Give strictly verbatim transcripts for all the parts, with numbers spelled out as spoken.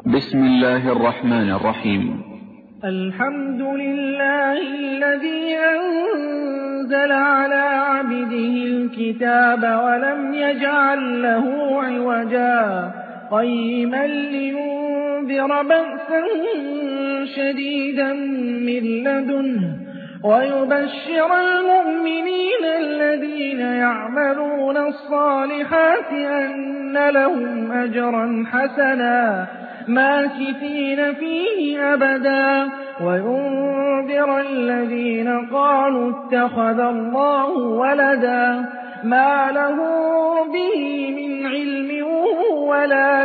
بسم الله الرحمن الرحيم. الحمد لله الذي أنزل على عبده الكتاب ولم يجعل له عوجا قيما لينذر بأسا شديدا من لدنه ويبشر المؤمنين الذين يعملون الصالحات أن لهم أجرا حسنا ماكثين فيه أبدا وينذر الذين قالوا اتخذ الله ولدا ما له به من علم ولا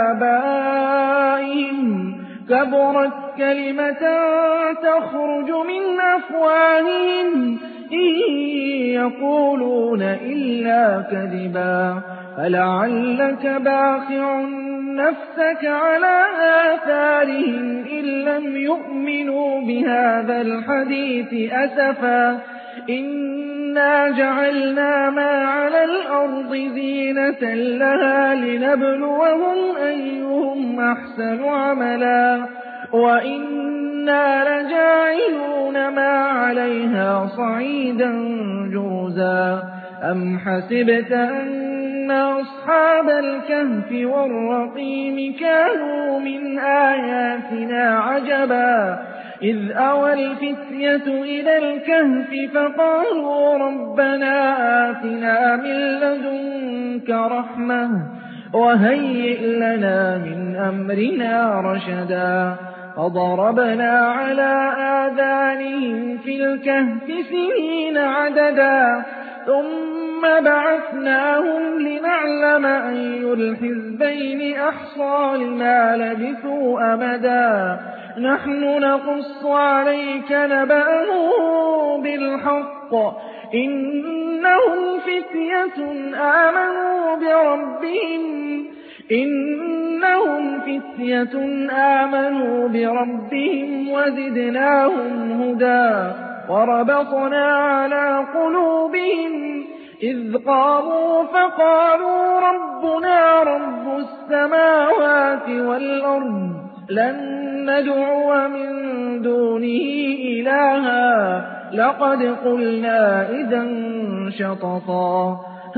لآبائهم كبرت كلمة تخرج من أفواههم إن يقولون إلا كذبا فلعلك باخع نفسك على آثارهم إن لم يؤمنوا بهذا الحديث أسفا إنا جعلنا ما على الأرض زينة لها لنبلوهم أيهم أحسن عملا وإنا لجاعلون ما عليها صعيدا جرزا أم حسبت أن أصحاب الكهف والرقيم كانوا من آياتنا عجبا إذ أوى الفتية إلى الكهف فقالوا ربنا آتنا من لدنك رحمة وهيئ لنا من أمرنا رشدا فضربنا على آذانهم في الكهف سنين عددا ثم بعثناهم لنعلم أي الحزبين أحصى لما لبثوا أمدا نحن نقص عليك نبأهم بالحق إنهم فتية آمنوا بربهم إنهم فتية آمنوا بربهم وزدناهم هدى وربطنا على قلوبهم إذ قاموا فقالوا ربنا رب السماوات والأرض لن ندعو من دونه إلها لقد قلنا إذا شططا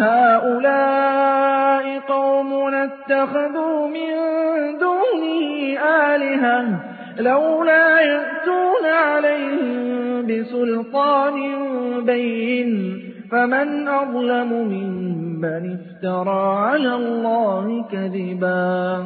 هؤلاء قومنا اتخذوا من دونه آلهة لولا يأتون عليهم بسلطان بين فمن أظلم ممن افترى على الله كذبا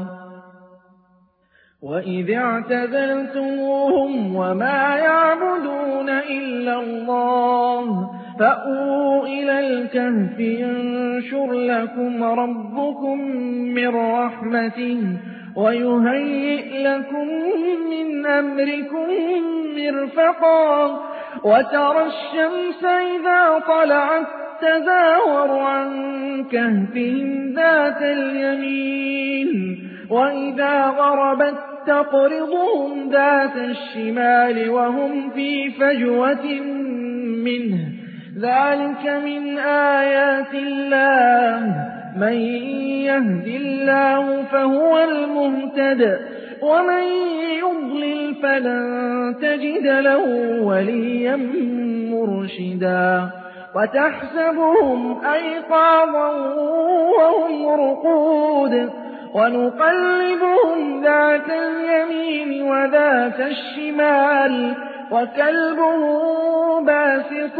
وإذ اعتزلتموهم وما يعبدون إلا الله فأووا إلى الكهف ينشر لكم ربكم من رحمته ويهيئ لكم من أمركم مرفقا وترى الشمس إذا طلعت تزاور عن كهفهم ذات اليمين وإذا غربت تقرضهم ذات الشمال وهم في فجوة منه ذلك من آيات الله من يهد الله فهو المهتد ومن يضلل فلن تجد له وليا مرشدا وتحسبهم أيقاظا وهم رقود ونقلبهم ذات اليمين وذات الشمال وكلبهم باسط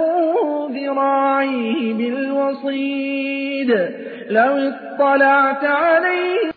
ذراعيه بالوصيد لو اطلعت عليه